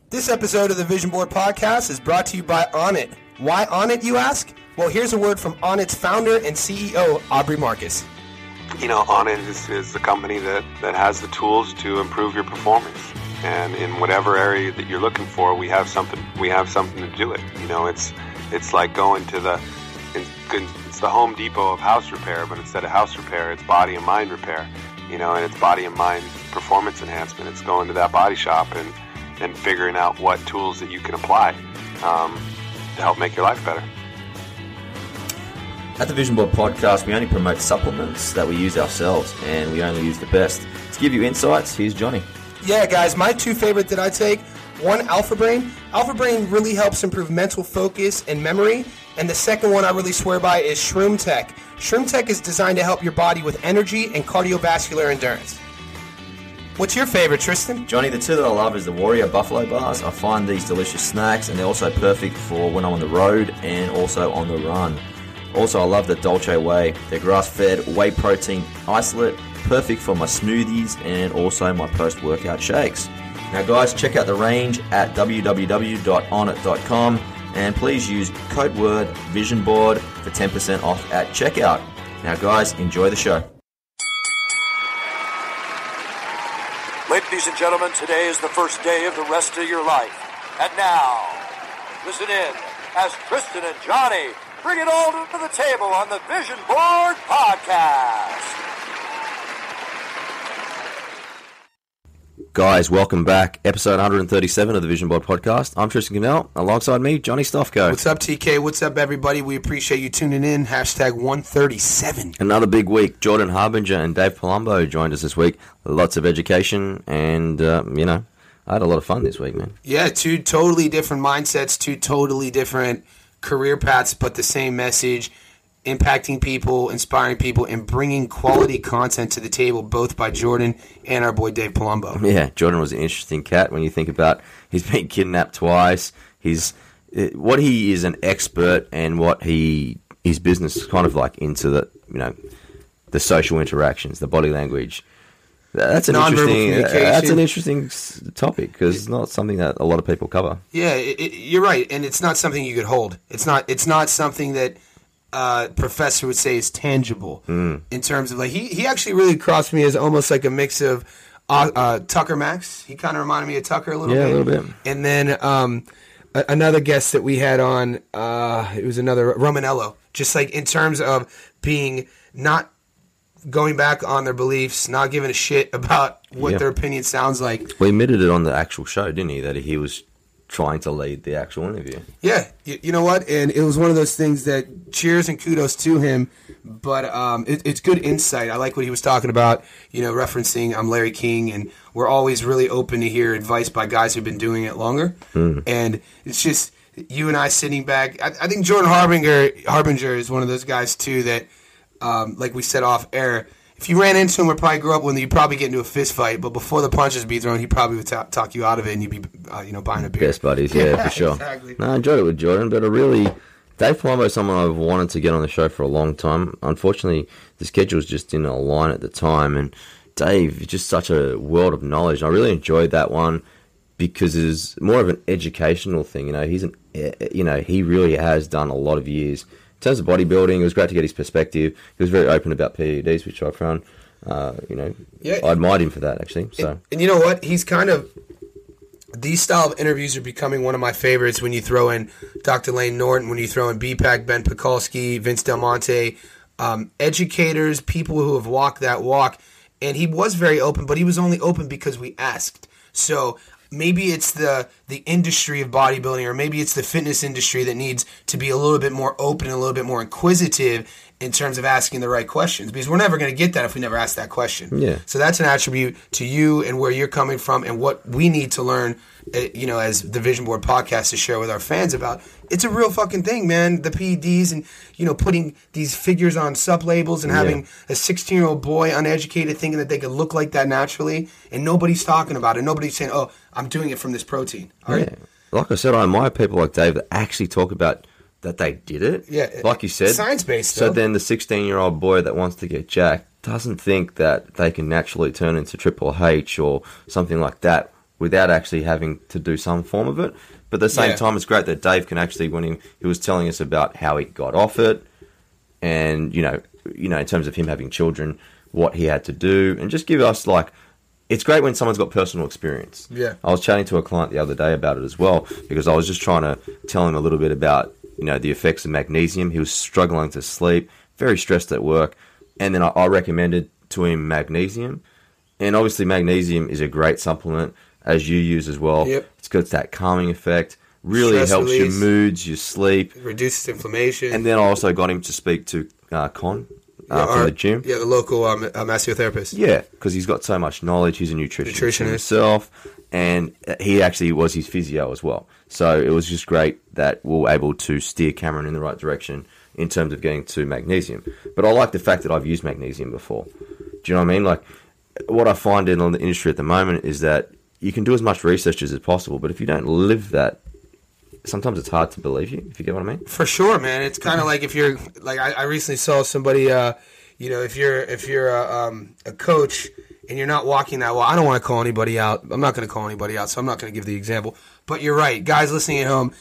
This episode of the Vision Board Podcast is brought to you by Onnit. Why Onnit, you ask? Well, here's a word from Onnit's founder and CEO, Aubrey Marcus. You know, Onnit is the company that has the tools to improve your performance. And in whatever area that you're looking for, we have something to do it. You know, it's like going to it's the Home Depot of house repair, but instead of house repair, it's body and mind repair. You know, and it's body and mind performance enhancement. It's going to that body shop and figuring out what tools that you can apply to help make your life better. At the Vision Board Podcast, we only promote supplements that we use ourselves, and we only use the best. To give you insights, here's Johnny. Yeah, guys, my two favorite that I take, one, Alpha Brain. Alpha Brain really helps improve mental focus and memory. And the second one I really swear by is Shroom Tech. Shroom Tech is designed to help your body with energy and cardiovascular endurance. What's your favorite, Tristan? Johnny, the two that I love is the Warrior Buffalo Bars. I find these delicious snacks, and they're also perfect for when I'm on the road and also on the run. Also, I love the Dolce Whey. They're grass-fed, whey protein isolate, perfect for my smoothies and also my post-workout shakes. Now, guys, check out the range at www.onnit.com, and please use code word VisionBoard for 10% off at checkout. Now, guys, enjoy the show. Ladies and gentlemen, today is the first day of the rest of your life. And now, listen in as Tristan and Johnny bring it all to the table on the Vision Board Podcast. Guys, welcome back. Episode 137 of the Vision Board Podcast. I'm Tristan Cannell. Alongside me, Johnny Stofko. What's up, TK? What's up, everybody? We appreciate you tuning in. Hashtag 137. Another big week. Jordan Harbinger and Dave Palumbo joined us this week. Lots of education and, I had a lot of fun this week, man. Yeah, two totally different mindsets, two totally different career paths, but the same message, impacting people, inspiring people, and bringing quality content to the table, both by Jordan and our boy Dave Palumbo. Yeah, Jordan was an interesting cat when you think about he's been kidnapped twice. What he is an expert and what his business is kind of like into the social interactions, the body language. That's an interesting topic because it's not something that a lot of people cover. Yeah, you're right, and it's not something you could hold. It's not something that professor would say is tangible in terms of like he actually really crossed me as almost like a mix of Tucker Max. He kind of reminded me of Tucker a little bit. Yeah, a little bit. And then another guest that we had on, it was another Romanello. Just like in terms of being not going back on their beliefs, not giving a shit about what their opinion sounds like. Well, he admitted it on the actual show, didn't he? That he was trying to lead the actual interview. Yeah, you know what? And it was one of those things that cheers and kudos to him, but it's good insight. I like what he was talking about, referencing I'm Larry King, and we're always really open to hear advice by guys who've been doing it longer. And it's just you and I sitting back. I think Jordan Harbinger is one of those guys, too, that, like we said off air, if you ran into him or probably grew up with him, you'd probably get into a fist fight. But before the punches be thrown, he probably would talk you out of it, and you'd be, buying a beer. Best buddies, yeah, for sure. Exactly. No, I enjoyed it with Jordan, but Dave Palumbo is someone I've wanted to get on the show for a long time. Unfortunately, the schedules just didn't align at the time, and Dave is just such a world of knowledge. I really enjoyed that one because it's more of an educational thing. He really has done a lot of years. In terms of bodybuilding, it was great to get his perspective. He was very open about PEDs, which I found, I admired him for that, actually. So, and you know what? He's kind of, these style of interviews are becoming one of my favorites when you throw in Dr. Lane Norton, when you throw in BPAC, Ben Pekulski, Vince Del Monte, educators, people who have walked that walk. And he was very open, but he was only open because we asked. So maybe it's the industry of bodybuilding, or maybe it's the fitness industry that needs to be a little bit more open and a little bit more inquisitive in terms of asking the right questions, because we're never going to get that if we never ask that question. Yeah. So that's an attribute to you and where you're coming from and what we need to learn, as the Vision Board Podcast to share with our fans about. It's a real fucking thing, man. The PEDs and, putting these figures on sub-labels and having a 16-year-old boy uneducated thinking that they could look like that naturally, and nobody's talking about it. Nobody's saying, oh, I'm doing it from this protein. All right? Like I said, I admire people like Dave that actually talk about that they did it. Yeah. Like you said. Science-based, So then the 16-year-old boy that wants to get jacked doesn't think that they can naturally turn into Triple H or something like that without actually having to do some form of it. But at the same Yeah. time, it's great that Dave can actually, when he was telling us about how he got off it, and in terms of him having children, what he had to do, and just give us it's great when someone's got personal experience. Yeah. I was chatting to a client the other day about it as well, because I was just trying to tell him a little bit about the effects of magnesium. He was struggling to sleep, very stressed at work, and then I recommended to him magnesium. And obviously magnesium is a great supplement, as you use as well. Yep. It's got that calming effect, really Stress helps release. your moods, your sleep. It reduces inflammation. And then I also got him to speak to Con from the gym. Yeah, the local osteotherapist. Yeah, because he's got so much knowledge. He's a nutritionist himself, and he actually was his physio as well. So it was just great that we were able to steer Cameron in the right direction in terms of getting to magnesium. But I like the fact that I've used magnesium before. Do you know what I mean? Like, what I find in the industry at the moment is that you can do as much research as possible, but if you don't live that, sometimes it's hard to believe you, if you get what I mean. For sure, man. It's kind of like if you're like I recently saw somebody, if you're a coach and you're not walking that well. I don't want to call anybody out. I'm not going to call anybody out, so I'm not going to give the example. But you're right, guys listening at home.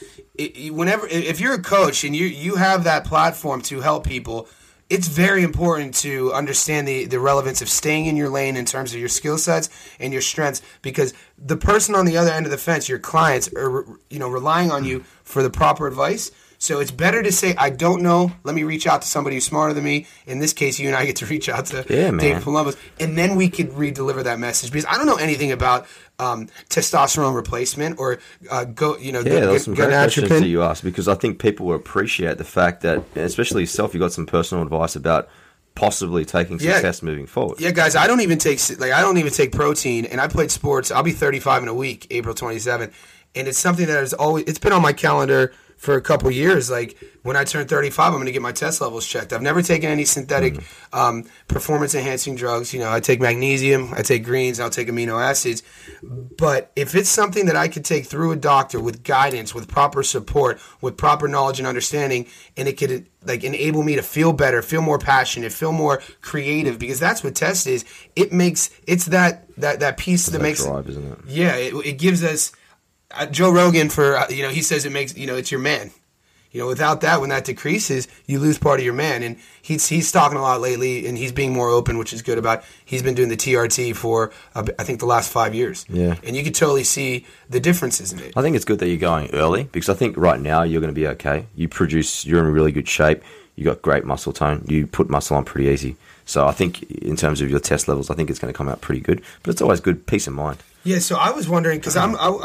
If you're a coach and you have that platform to help people, it's very important to understand the relevance of staying in your lane in terms of your skill sets and your strengths, because the person on the other end of the fence, your clients, are relying on you for the proper advice. So it's better to say, I don't know, let me reach out to somebody who's smarter than me. In this case, you and I get to reach out to Dave Palumbo, and then we could re-deliver that message. Because I don't know anything about testosterone replacement or there's some great questions that you asked, because I think people will appreciate the fact that, especially yourself, you got some personal advice about possibly taking success moving forward. Yeah, guys, I don't even take protein, and I played sports. I'll be 35 in a week, April 27th, and it's something that it's been on my calendar for a couple years. Like, when I turn 35, I'm going to get my test levels checked. I've never taken any synthetic performance-enhancing drugs. I take magnesium, I take greens, I'll take amino acids. But if it's something that I could take through a doctor with guidance, with proper support, with proper knowledge and understanding, and it could enable me to feel better, feel more passionate, feel more creative, because that's what test is. It's that piece that makes drive, isn't it? Yeah, it gives us. Joe Rogan, he says it makes, it's your man. Without that, when that decreases, you lose part of your man. And he's talking a lot lately, and he's being more open, which is good about. He's been doing the TRT for, I think, the last 5 years. Yeah. And you can totally see the differences in it. I think it's good that you're going early, because I think right now you're going to be okay. You're in really good shape. You got great muscle tone. You put muscle on pretty easy. So I think in terms of your test levels, I think it's going to come out pretty good. But it's always good peace of mind. Yeah, so I was wondering, because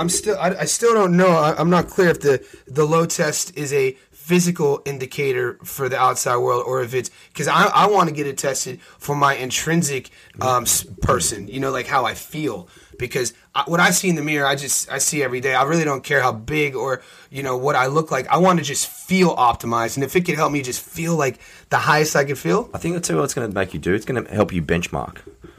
I still don't know. I'm not clear if the low test is a physical indicator for the outside world, or if it's because I want to get it tested for my intrinsic person. Like how I feel, because what I see in the mirror, I see every day. I really don't care how big or what I look like. I want to just feel optimized, and if it could help me just feel like the highest I could feel, I think that's what it's going to make you do. It's going to help you benchmark.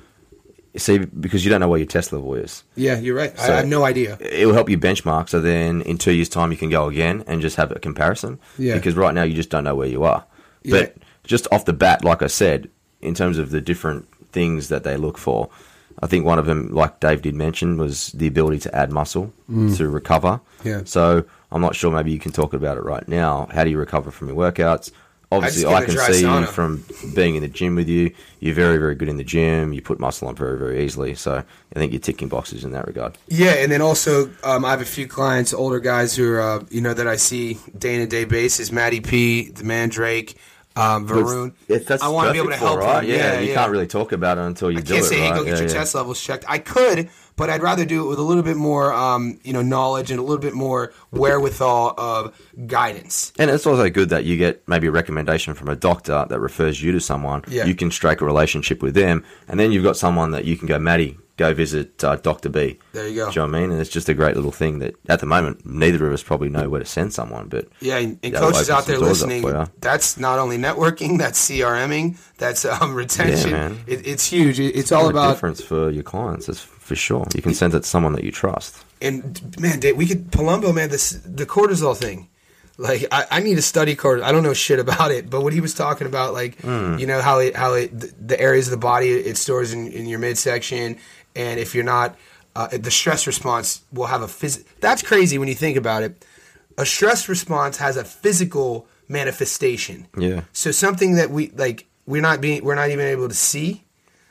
See, because you don't know what your test level is. Yeah, you're right. So I have no idea. It will help you benchmark, so then in 2 years' time you can go again and just have a comparison. Yeah. Because right now you just don't know where you are. Yeah. But just off the bat, like I said, in terms of the different things that they look for, I think one of them, like Dave did mention, was the ability to add muscle to recover. Yeah. So I'm not sure, maybe you can talk about it right now. How do you recover from your workouts? Obviously, I can see sauna. from being in the gym with you, you're very, very good in the gym. You put muscle on very, very easily. So I think you're ticking boxes in that regard. Yeah, and then also I have a few clients, older guys who are, that I see day-to-day basis. Matty P, the Mandrake, Varun. That's I want to be able to help right? them. Yeah, you can't really talk about it until you do it, I can't say, hey, right? go get your test levels checked. I could, but I'd rather do it with a little bit more, knowledge and a little bit more wherewithal of guidance. And it's also good that you get maybe a recommendation from a doctor that refers you to someone. Yeah. You can strike a relationship with them, and then you've got someone that you can go, Matty, go visit Dr. B. There you go. Do you know what I mean? And it's just a great little thing that at the moment neither of us probably know where to send someone. But yeah, and that'll coaches open out there some doors up listening, for you. that's not only networking, that's CRMing, that's retention. Yeah, man. It's huge. It's all a about difference for your clients, that's for sure. You can send it to someone that you trust. And man, Dave, we could Palumbo, man. The cortisol thing. Like I need to study cortisol. I don't know shit about it, but what he was talking about, like how the areas of the body it stores in your midsection, and if you're not the stress response will have that's crazy when you think about it. A stress response has a physical manifestation. Yeah. So something that we're not even able to see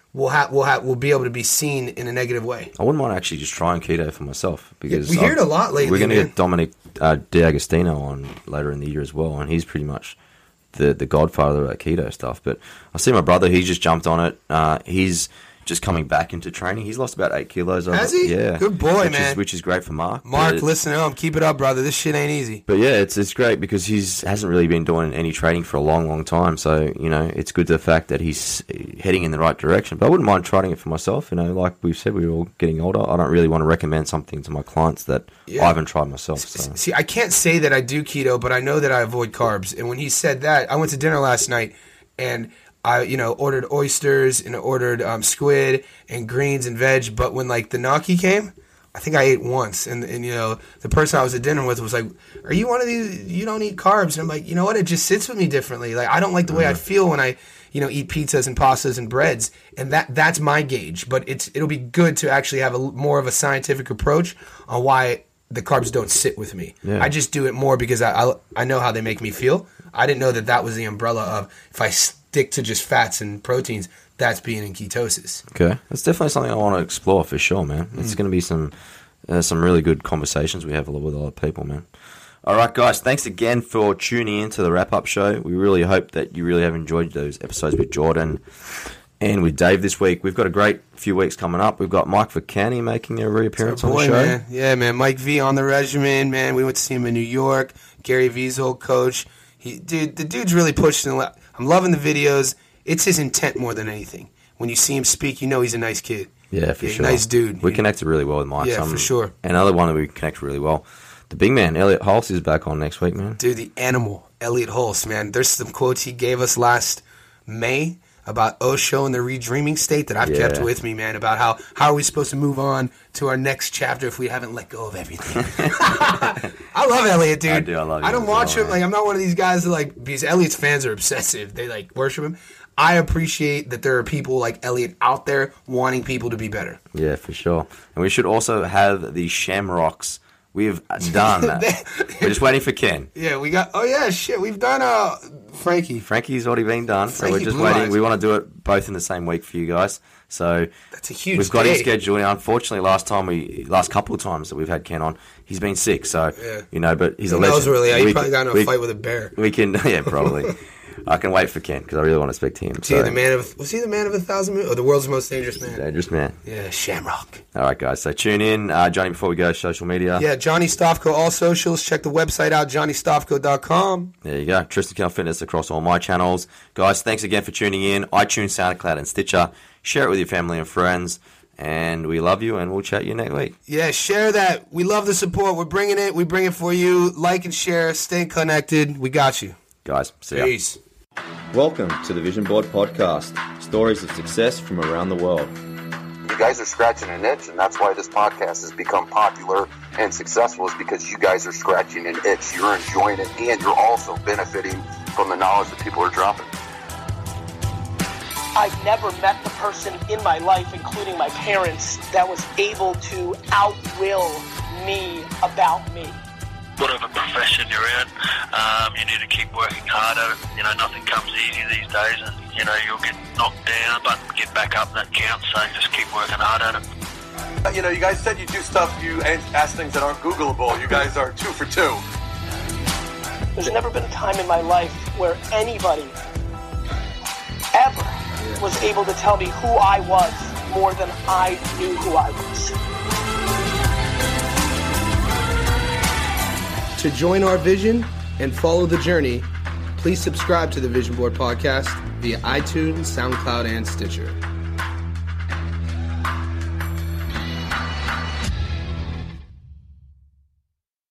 will be able to be seen in a negative way. I wouldn't mind actually just trying keto for myself because we hear it a lot lately. We're going to get Dominic D'Agostino on later in the year as well, and he's pretty much the godfather of that keto stuff. But I see my brother; he just jumped on it. He's just coming back into training. He's lost about 8 kilos. Has he? Yeah. Good boy, man. Which is great for Mark. Mark, listen to him. Keep it up, brother. This shit ain't easy. But yeah, it's great because hasn't really been doing any training for a long, long time. So, it's good to the fact that he's heading in the right direction. But I wouldn't mind trying it for myself. Like we've said, we're all getting older. I don't really want to recommend something to my clients that I haven't tried myself. So. See, I can't say that I do keto, but I know that I avoid carbs. And when he said that, I went to dinner last night and I, ordered oysters and ordered squid and greens and veg. But when the gnocchi came, I think I ate once. And the person I was at dinner with was like, "Are you one of these? You don't eat carbs?" And I'm like, you know what? It just sits with me differently. I don't like the way I feel when I, eat pizzas and pastas and breads. And that's my gauge. But it'll be good to actually have more of a scientific approach on why the carbs don't sit with me. Yeah. I just do it more because I know how they make me feel. I didn't know that was the umbrella of if I stick to just fats and proteins, that's being in ketosis. Okay. That's definitely something I want to explore for sure, man. It's going to be some really good conversations we have with a lot of people, man. All right, guys, thanks again for tuning in to the wrap-up show. We really hope that you really have enjoyed those episodes with Jordan and with Dave this week. We've got a great few weeks coming up. We've got Mike Vacani making a reappearance on the show. Man. Yeah, man. Mike V on the regimen, man. We went to see him in New York. Gary V's old coach. The dude's really pushing. I'm loving the videos. It's his intent more than anything. When you see him speak, he's a nice kid. Yeah, for sure. Nice dude. We connected really well with Mike. Yeah, for sure. Another one that we connect really well. The big man, Elliot Hulse, is back on next week, man. Dude, the animal, Elliot Hulse, man. There's some quotes he gave us last May about Osho and the redreaming state that I've kept with me, man, about how are we supposed to move on to our next chapter if we haven't let go of everything. I love Elliot, dude. I do, I love him. I don't watch him. I'm not one of these guys that because Elliot's fans are obsessive. They worship him. I appreciate that there are people like Elliot out there wanting people to be better. Yeah, for sure. And we should also have the Shamrocks. We've done that. We're just waiting for Ken. Yeah, we got... Oh, yeah, shit. We've done Frankie. Frankie's already been done. Frankie, so we're just waiting. We want to do it both in the same week for you guys. So that's a huge we've got him scheduled. Unfortunately, last couple of times that we've had Ken on, he's been sick. So, but he's a legend. Knows really. He probably got in a fight with a bear. We can... Yeah, probably. I can wait for Ken because I really want to speak to him. Was he the man of 1,000 moves? Or the world's most dangerous man? Dangerous man. Yeah, Shamrock. All right, guys. So tune in. Johnny, before we go, social media. Yeah, Johnny Stofko, all socials. Check the website out, johnnystofko.com. There you go. Tristan Kell Fitness across all my channels. Guys, thanks again for tuning in. iTunes, SoundCloud, and Stitcher. Share it with your family and friends. And we love you, and we'll chat you next week. Yeah, share that. We love the support. We're bringing it. We bring it for you. Like and share. Stay connected. We got you. Guys, see ya. Peace. Welcome to the Vision Board Podcast, stories of success from around the world. You guys are scratching an itch, and that's why this podcast has become popular and successful, is because you guys are scratching an itch. You're enjoying it, and you're also benefiting from the knowledge that people are dropping. I've never met the person in my life, including my parents, that was able to outwill me about me. Whatever profession you're in, you need to keep working hard at it. Nothing comes easy these days, and you'll get knocked down, but get back up. That counts. So just keep working hard at it. You guys said you do stuff, you ask things that aren't Googleable. You guys are 2 for 2. There's never been a time in my life where anybody ever was able to tell me who I was more than I knew who I was. To join our vision and follow the journey, please subscribe to the Vision Board Podcast via iTunes, SoundCloud, and Stitcher.